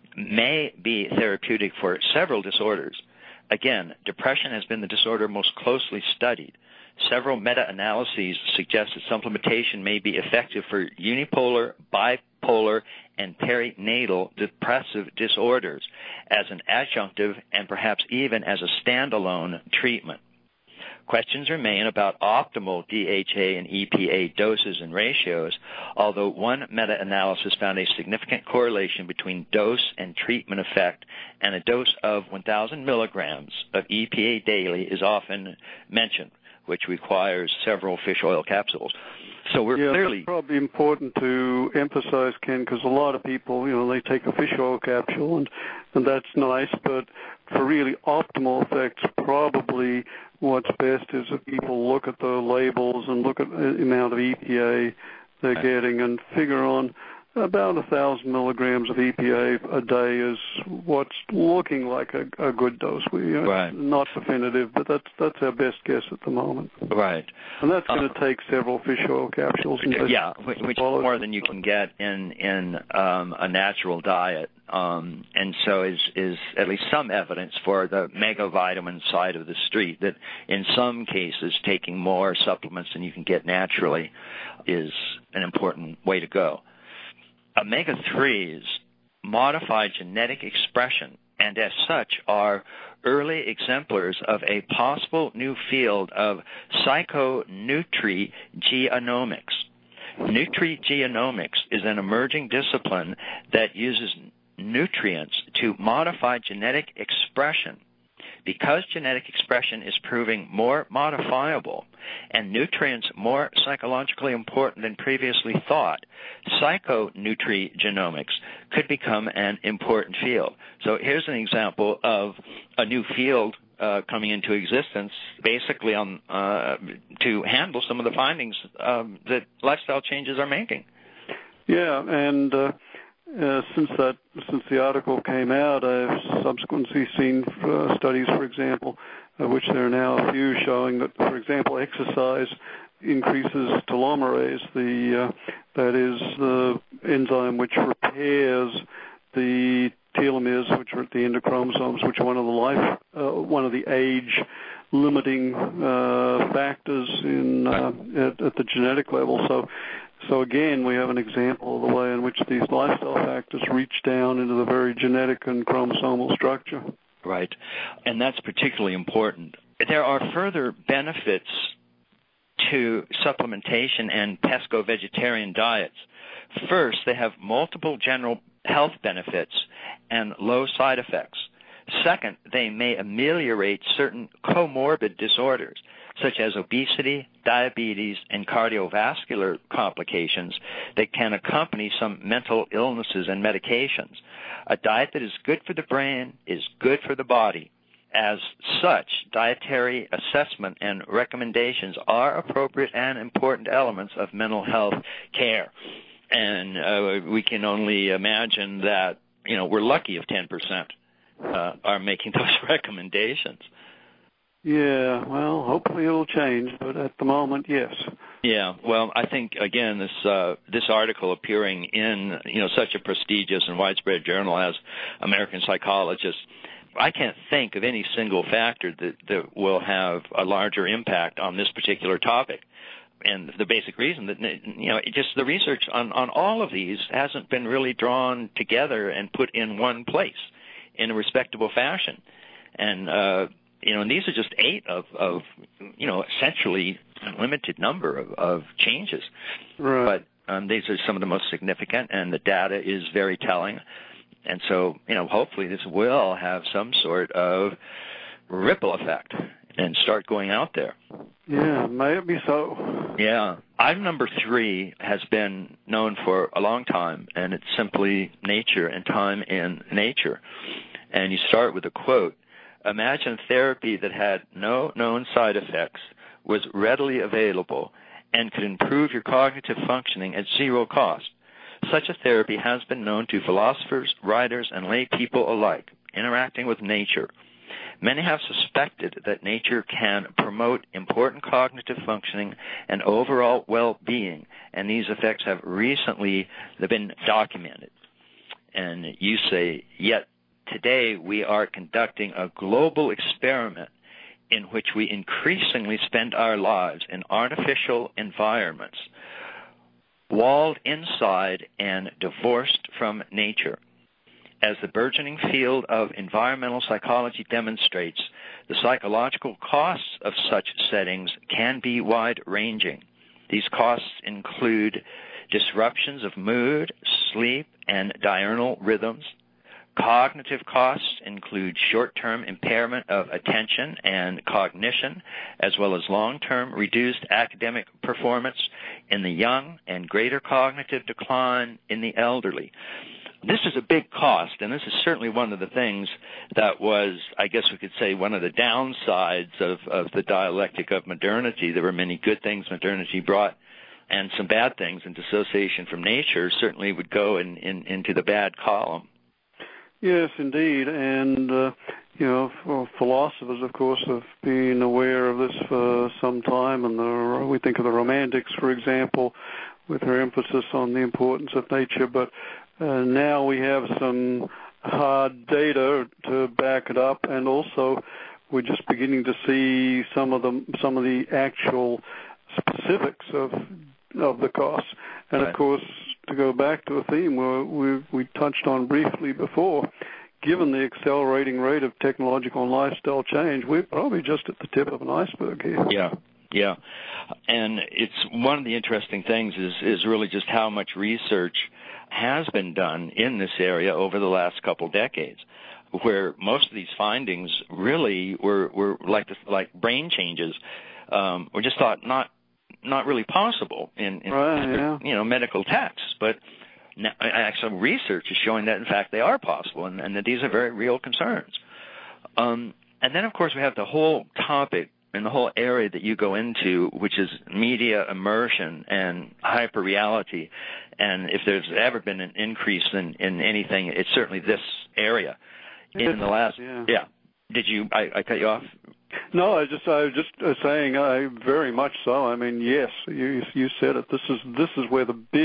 may be therapeutic for several disorders. Again, depression has been the disorder most closely studied. Several meta-analyses suggest that supplementation may be effective for unipolar, bipolar, and perinatal depressive disorders as an adjunctive and perhaps even as a standalone treatment. Questions remain about optimal DHA and EPA doses and ratios, although one meta-analysis found a significant correlation between dose and treatment effect, and a dose of 1,000 milligrams of EPA daily is often mentioned, which requires several fish oil capsules. So we're clearly... It's probably important to emphasize, Ken, because a lot of people, they take a fish oil capsule, and that's nice, but for really optimal effects, probably what's best is if people look at the labels and look at the amount of EPA they're getting and figure on about 1,000 milligrams of EPA a day is what's looking like a good dose. Right. Not definitive, but that's our best guess at the moment. Right. And that's going to take several fish oil capsules. Which is more than you can get in a natural diet. And so is at least some evidence for the megavitamin side of the street that in some cases taking more supplements than you can get naturally is an important way to go. Omega-3s modify genetic expression and as such are early exemplars of a possible new field of psychonutrigenomics. Nutrigenomics is an emerging discipline that uses nutrients to modify genetic expression. Because genetic expression is proving more modifiable and nutrients more psychologically important than previously thought, psychonutrigenomics could become an important field. So here's an example of a new field coming into existence basically to handle some of the findings that lifestyle changes are making. Yeah, and since the article came out, I've subsequently seen studies, for example, which there are now a few showing that, for example, exercise increases telomerase, that is the enzyme which repairs the telomeres, which are at the end of chromosomes, which are one of the age-limiting factors at the genetic level. So again, we have an example of the way in which these lifestyle factors reach down into the very genetic and chromosomal structure. Right, and that's particularly important. There are further benefits to supplementation and pesco-vegetarian diets. First, they have multiple general health benefits and low side effects. Second, they may ameliorate certain comorbid disorders, such as obesity, diabetes, and cardiovascular complications that can accompany some mental illnesses and medications. A diet that is good for the brain is good for the body. As such, dietary assessment and recommendations are appropriate and important elements of mental health care. And we can only imagine that, we're lucky if 10% are making those recommendations. Yeah, well, hopefully it'll change, but at the moment, yes. Yeah, well, I think again, this article appearing in such a prestigious and widespread journal as American Psychologist I can't think of any single factor that will have a larger impact on this particular topic. And the basic reason that, just the research on all of these hasn't been really drawn together and put in one place in a respectable fashion. And, and these are just 8 of essentially a limited number of changes. Right. But these are some of the most significant, and the data is very telling. And so, hopefully this will have some sort of ripple effect and start going out there. Yeah, may it be so. Yeah. Item number 3 has been known for a long time, and it's simply nature and time in nature. And you start with a quote: "Imagine therapy that had no known side effects, was readily available, and could improve your cognitive functioning at zero cost. Such a therapy has been known to philosophers, writers, and lay people alike, interacting with nature. Many have suspected that nature can promote important cognitive functioning and overall well-being, and these effects have recently been documented." And you say, yet today we are conducting a global experiment in which we increasingly spend our lives in artificial environments, walled inside and divorced from nature. As the burgeoning field of environmental psychology demonstrates, the psychological costs of such settings can be wide-ranging. These costs include disruptions of mood, sleep, and diurnal rhythms. Cognitive costs include short-term impairment of attention and cognition, as well as long-term reduced academic performance in the young and greater cognitive decline in the elderly. This is a big cost, and this is certainly one of the things that was, I guess we could say, one of the downsides of the dialectic of modernity. There were many good things modernity brought, and some bad things, and dissociation from nature certainly would go into the bad column. Yes, indeed. And, for philosophers, of course, have been aware of this for some time. And we think of the Romantics, for example, with their emphasis on the importance of nature. But now we have some hard data to back it up. And also, we're just beginning to see some of the actual specifics of the costs. And, Of course, to go back to a theme we touched on briefly before, given the accelerating rate of technological and lifestyle change, we're probably just at the tip of an iceberg here. Yeah. And it's one of the interesting things is really just how much research has been done in this area over the last couple decades, where most of these findings really were like brain changes, were just thought not really possible in medical texts, but now, actual research is showing that in fact they are possible, and that these are very real concerns. And then of course we have the whole topic and the whole area that you go into, which is media immersion and hyperreality. And if there's ever been an increase in anything, it's certainly this area. In the last, Did you? I cut you off. No, I was just saying, very much so. I mean, yes, you said it. This is where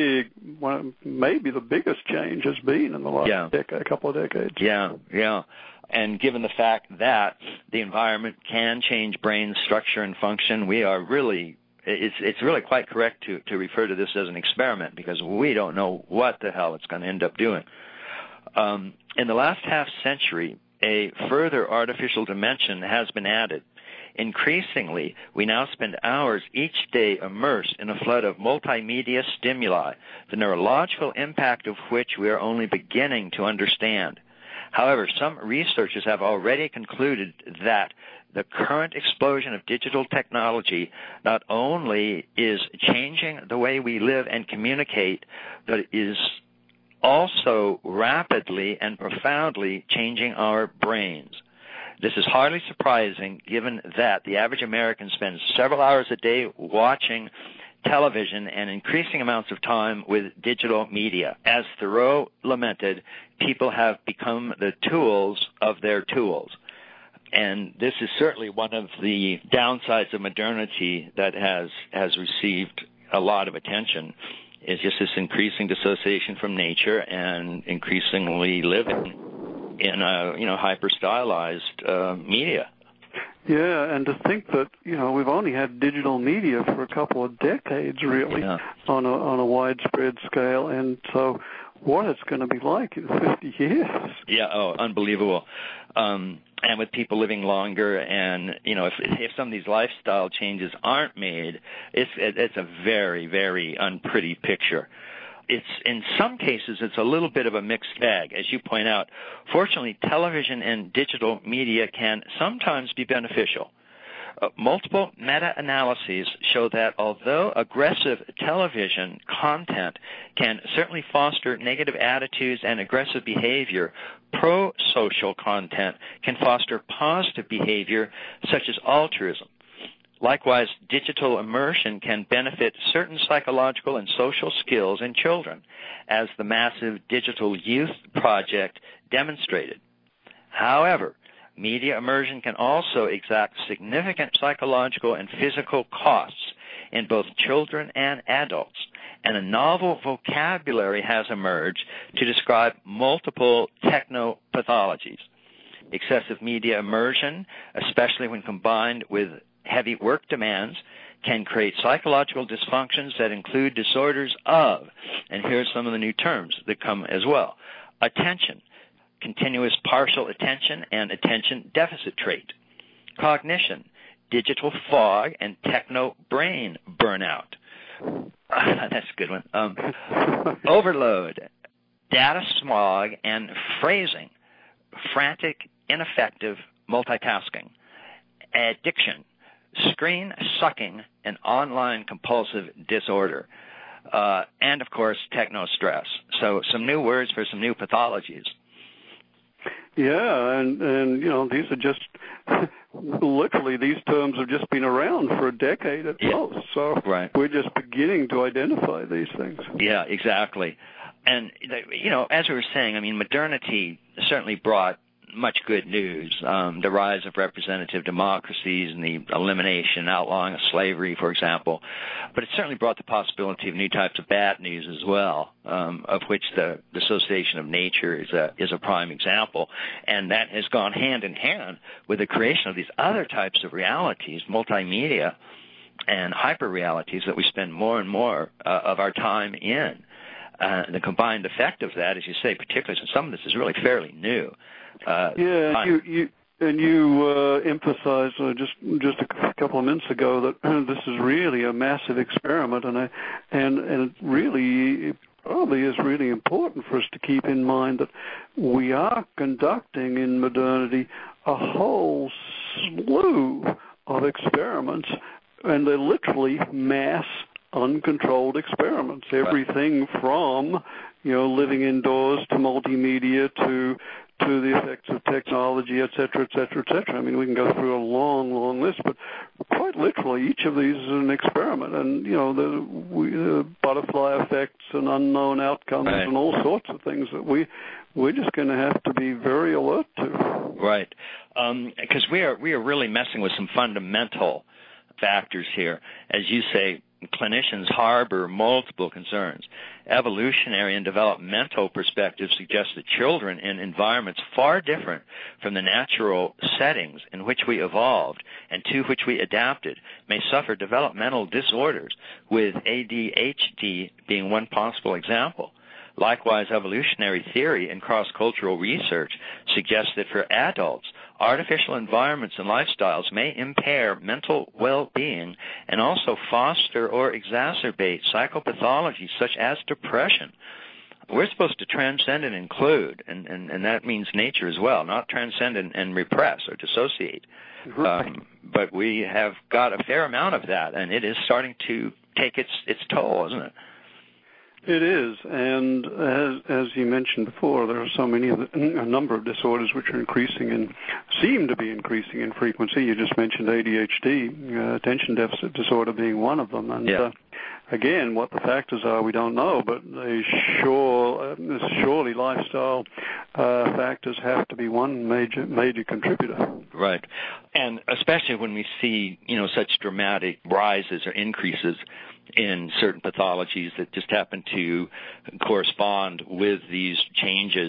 maybe the biggest change has been in the last couple of decades. Yeah. And given the fact that the environment can change brain structure and function, we are really, it's really quite correct to refer to this as an experiment, because we don't know what the hell it's going to end up doing. In the last half century, a further artificial dimension has been added. Increasingly, we now spend hours each day immersed in a flood of multimedia stimuli, the neurological impact of which we are only beginning to understand. However, some researchers have already concluded that the current explosion of digital technology not only is changing the way we live and communicate, but is also rapidly and profoundly changing our brains. This is hardly surprising, given that the average American spends several hours a day watching television and increasing amounts of time with digital media. As Thoreau lamented, people have become the tools of their tools. And this is certainly one of the downsides of modernity that has received a lot of attention, is just this increasing dissociation from nature and increasingly living in hyper-stylized media. Yeah, and to think that, we've only had digital media for a couple of decades, really, on a widespread scale, and so what it's going to be like in 50 years. Yeah, unbelievable. And with people living longer, and, if some of these lifestyle changes aren't made, it's a very, very unpretty picture. In some cases, it's a little bit of a mixed bag. As you point out, fortunately, television and digital media can sometimes be beneficial. Multiple meta-analyses show that although aggressive television content can certainly foster negative attitudes and aggressive behavior, pro-social content can foster positive behavior such as altruism. Likewise, digital immersion can benefit certain psychological and social skills in children, as the massive Digital Youth Project demonstrated. However, media immersion can also exact significant psychological and physical costs in both children and adults, and a novel vocabulary has emerged to describe multiple technopathologies. Excessive media immersion, especially when combined with heavy work demands, can create psychological dysfunctions that include disorders of, and here's some of the new terms that come as well: attention, continuous partial attention and attention deficit trait; cognition, digital fog and techno-brain burnout. That's a good one. Overload, data smog and phrasing, frantic, ineffective multitasking; addiction, screen sucking and online compulsive disorder; and, of course, techno-stress. So some new words for some new pathologies. Yeah, and these are just literally, these terms have just been around for a decade at most. So We're just beginning to identify these things. Yeah, exactly. And as we were saying, modernity certainly brought much good news. The rise of representative democracies and the elimination, outlawing of slavery, for example. But it certainly brought the possibility of new types of bad news as well, of which the dissociation of nature is a prime example. And that has gone hand in hand with the creation of these other types of realities, multimedia and hyper-realities, that we spend more and more of our time in. The combined effect of that, as you say, particularly since some of this is really fairly new. You emphasized just a couple of minutes ago that this is really a massive experiment, and it really probably is really important for us to keep in mind that we are conducting in modernity a whole slew of experiments, and they're literally mass uncontrolled experiments. Everything from living indoors to multimedia to the effects of technology, et cetera, et cetera, et cetera. We can go through a long, long list, but quite literally each of these is an experiment. And, the butterfly effects and unknown outcomes and all sorts of things that we're just going to have to be very alert to. Right. Because we are really messing with some fundamental factors here. As you say, clinicians harbor multiple concerns. Evolutionary and developmental perspectives suggest that children in environments far different from the natural settings in which we evolved and to which we adapted may suffer developmental disorders, with ADHD being one possible example. Likewise, evolutionary theory and cross-cultural research suggests that for adults, artificial environments and lifestyles may impair mental well-being and also foster or exacerbate psychopathology such as depression. We're supposed to transcend and include, and that means nature as well, not transcend and repress or dissociate. But we have got a fair amount of that, and it is starting to take its toll, isn't it? It is, and as you mentioned before, there are a number of disorders which are seem to be increasing in frequency. You just mentioned ADHD, attention deficit disorder being one of them, and again, what the factors are, we don't know, but surely lifestyle factors have to be one major contributor. Right, and especially when we see such dramatic rises or increases in certain pathologies that just happen to correspond with these changes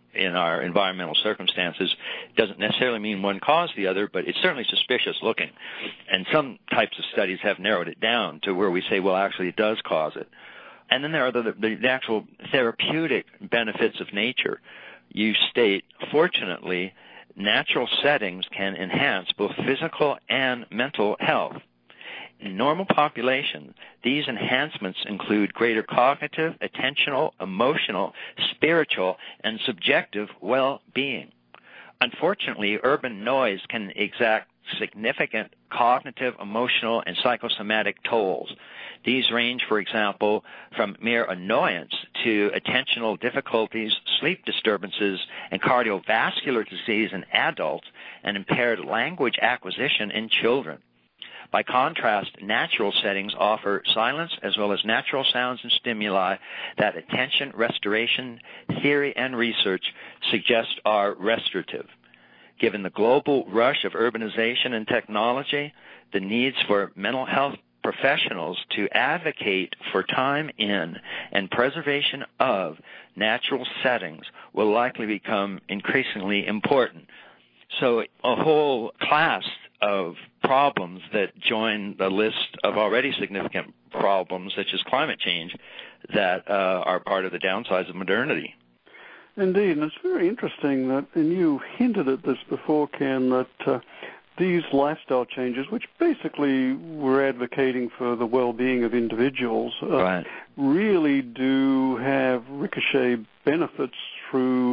in our environmental circumstances doesn't necessarily mean one caused the other, but it's certainly suspicious looking. And some types of studies have narrowed it down to where we say, well, actually it does cause it. And then there are the actual therapeutic benefits of nature. You state, fortunately, natural settings can enhance both physical and mental health. In normal population, these enhancements include greater cognitive, attentional, emotional, spiritual, and subjective well-being. Unfortunately, urban noise can exact significant cognitive, emotional, and psychosomatic tolls. These range, for example, from mere annoyance to attentional difficulties, sleep disturbances, and cardiovascular disease in adults, and impaired language acquisition in children. By contrast, natural settings offer silence as well as natural sounds and stimuli that attention restoration theory and research suggest are restorative. Given the global rush of urbanization and technology, the needs for mental health professionals to advocate for time in and preservation of natural settings will likely become increasingly important. So a whole class of problems that join the list of already significant problems, such as climate change, that are part of the downsides of modernity. Indeed, and it's very interesting that, and you hinted at this before, Ken, that these lifestyle changes, which basically we're advocating for the well-being of individuals, right, really do have ricochet benefits through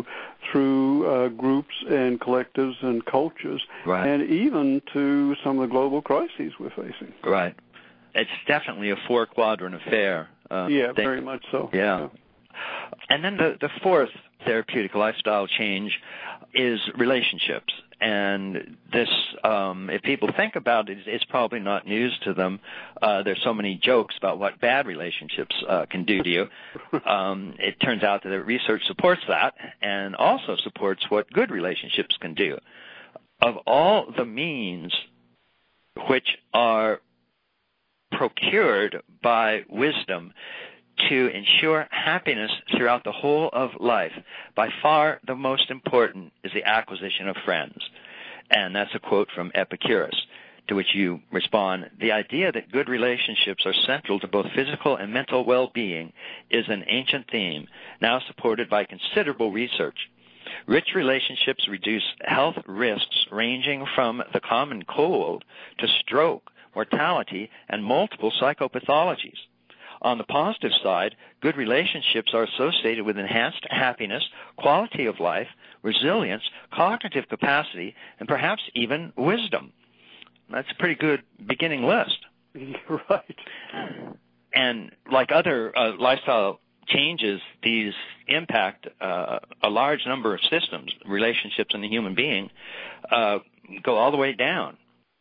groups and collectives and cultures, right, and even to some of the global crises we're facing. Right. It's definitely a four-quadrant affair. Very much so. Yeah. And then the fourth therapeutic lifestyle change is relationships. And this, if people think about it, it's probably not news to them. There's so many jokes about what bad relationships can do to you. It turns out that the research supports that and also supports what good relationships can do. Of all the means which are procured by wisdom to ensure happiness throughout the whole of life, by far the most important is the acquisition of friends. And that's a quote from Epicurus, to which you respond, the idea that good relationships are central to both physical and mental well-being is an ancient theme, now supported by considerable research. Rich relationships reduce health risks ranging from the common cold to stroke, mortality, and multiple psychopathologies. On the positive side, good relationships are associated with enhanced happiness, quality of life, resilience, cognitive capacity, and perhaps even wisdom. That's a pretty good beginning list. Right. And like other lifestyle changes, these impact a large number of systems, relationships in the human being, go all the way down.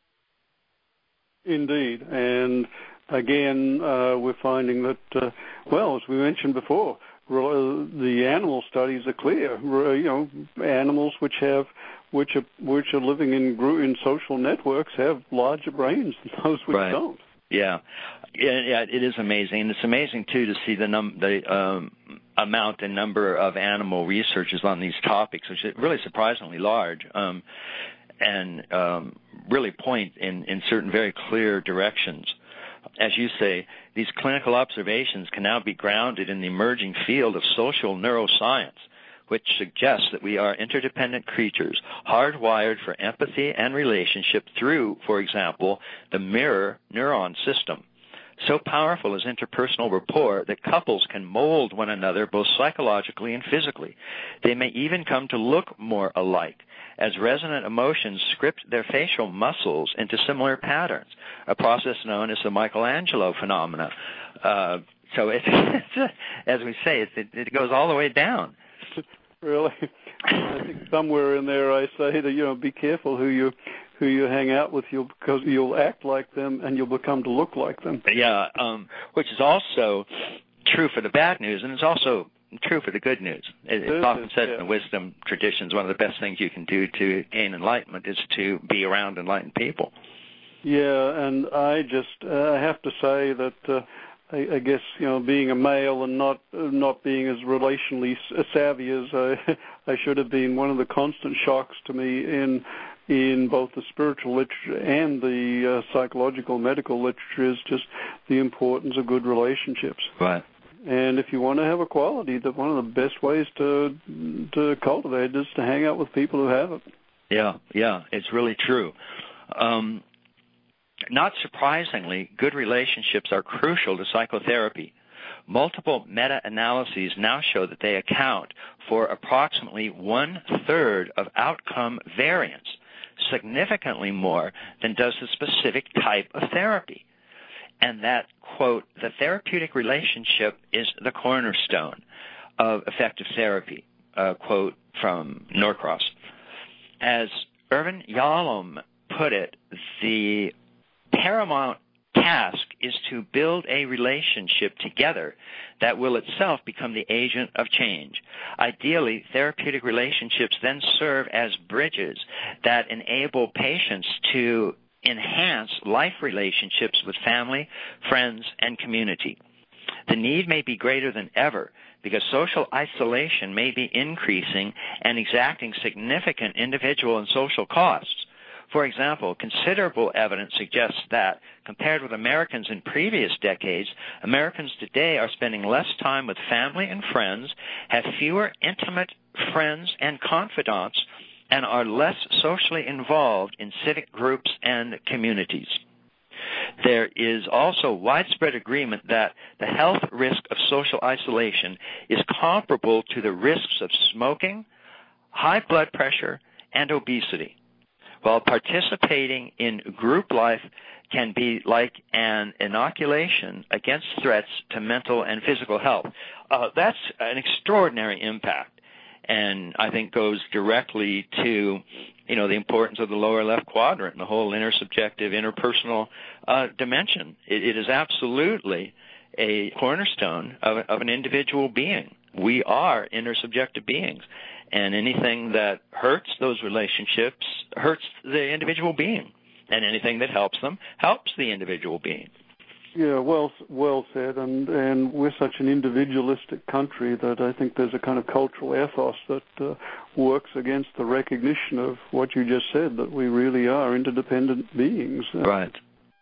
Indeed. And again, we're finding that, as we mentioned before, the animal studies are clear. Animals which are living in social networks have larger brains than those which don't. Yeah, it is amazing. It's amazing too to see the amount and number of animal researchers on these topics, which is really surprisingly large. And really point in certain very clear directions. As you say, these clinical observations can now be grounded in the emerging field of social neuroscience, which suggests that we are interdependent creatures, hardwired for empathy and relationship through, for example, the mirror neuron system. So powerful is interpersonal rapport that couples can mold one another both psychologically and physically. They may even come to look more alike, as resonant emotions script their facial muscles into similar patterns, a process known as the Michelangelo phenomena. So it's as we say, it goes all the way down. Really? I think somewhere in there I say that, be careful who you hang out with, because you'll act like them and you'll become to look like them. Yeah, which is also true for the bad news, and it's also true for the good news. It's often said in the wisdom traditions, one of the best things you can do to gain enlightenment is to be around enlightened people. Yeah, and I have to say that I guess, being a male and not being as relationally savvy as I should have been, one of the constant shocks to me in both the spiritual literature and the psychological medical literature is just the importance of good relationships. Right. And if you want to have a quality, that one of the best ways to cultivate is to hang out with people who have it. Yeah, it's really true. Not surprisingly, good relationships are crucial to psychotherapy. Multiple meta-analyses now show that they account for approximately 1/3 of outcome variance, significantly more than does the specific type of therapy. And that, quote, the therapeutic relationship is the cornerstone of effective therapy, quote from Norcross. As Irvin Yalom put it, the paramount task is to build a relationship together that will itself become the agent of change. Ideally, therapeutic relationships then serve as bridges that enable patients to enhance life relationships with family, friends, and community. The need may be greater than ever because social isolation may be increasing and exacting significant individual and social costs. For example, considerable evidence suggests that, compared with Americans in previous decades, Americans today are spending less time with family and friends, have fewer intimate friends and confidants, and are less socially involved in civic groups and communities. There is also widespread agreement that the health risk of social isolation is comparable to the risks of smoking, high blood pressure, and obesity. While participating in group life can be like an inoculation against threats to mental and physical health. That's an extraordinary impact, and I think goes directly to, the importance of the lower left quadrant and the whole intersubjective, interpersonal dimension. It is absolutely a cornerstone of an individual being. We are intersubjective beings. And anything that hurts those relationships hurts the individual being. And anything that helps them helps the individual being. Yeah, well said. And we're such an individualistic country that I think there's a kind of cultural ethos that works against the recognition of what you just said, that we really are interdependent beings. Right.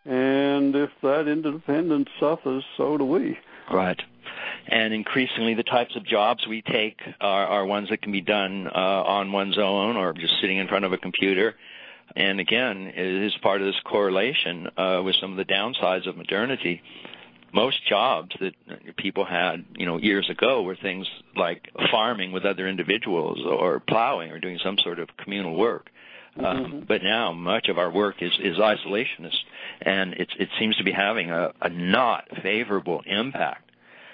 And if that interdependence suffers, so do we. Right. And increasingly the types of jobs we take are ones that can be done on one's own or just sitting in front of a computer. And again, it is part of this correlation with some of the downsides of modernity. Most jobs that people had, years ago were things like farming with other individuals or plowing or doing some sort of communal work. But now much of our work is isolationist, and it seems to be having a not favorable impact.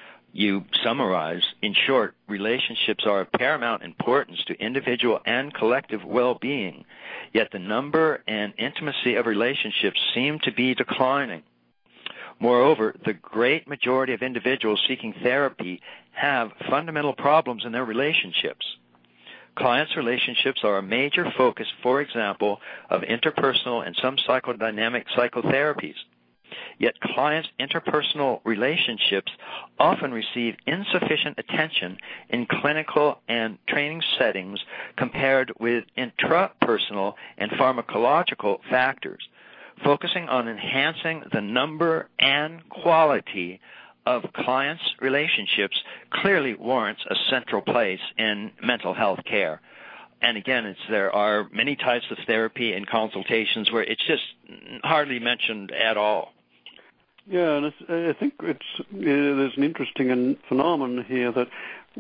You summarize, in short, relationships are of paramount importance to individual and collective well-being, yet the number and intimacy of relationships seem to be declining. Moreover, the great majority of individuals seeking therapy have fundamental problems in their relationships. Clients' relationships are a major focus, for example, of interpersonal and some psychodynamic psychotherapies. Yet clients' interpersonal relationships often receive insufficient attention in clinical and training settings compared with intrapersonal and pharmacological factors. Focusing on enhancing the number and quality of clients' relationships clearly warrants a central place in mental health care. And again, there are many types of therapy and consultations where it's just hardly mentioned at all. Yeah, and I think there's an interesting phenomenon here that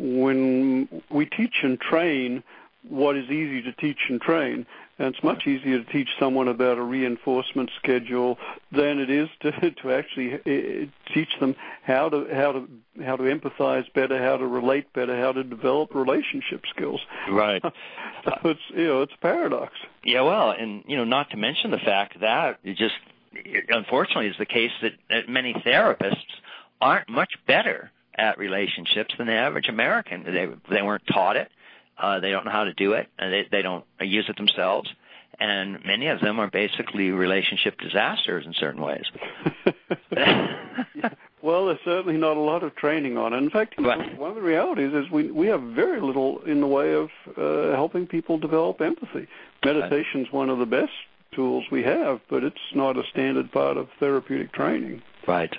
when we teach and train what is easy to teach and train, and it's much easier to teach someone about a reinforcement schedule than it is to actually teach them how to empathize better, how to relate better, how to develop relationship skills. Right. It's a paradox. Yeah, well, and not to mention the fact that unfortunately is the case that many therapists aren't much better at relationships than the average American. They weren't taught it. They don't know how to do it, and they don't use it themselves. And many of them are basically relationship disasters in certain ways. Well, there's certainly not a lot of training on it. In fact, one of the realities is we have very little in the way of helping people develop empathy. Meditation's one of the best tools we have, but it's not a standard part of therapeutic training. Right.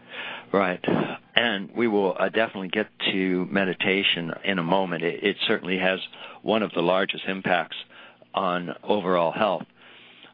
And we will definitely get to meditation in a moment. It certainly has one of the largest impacts on overall health.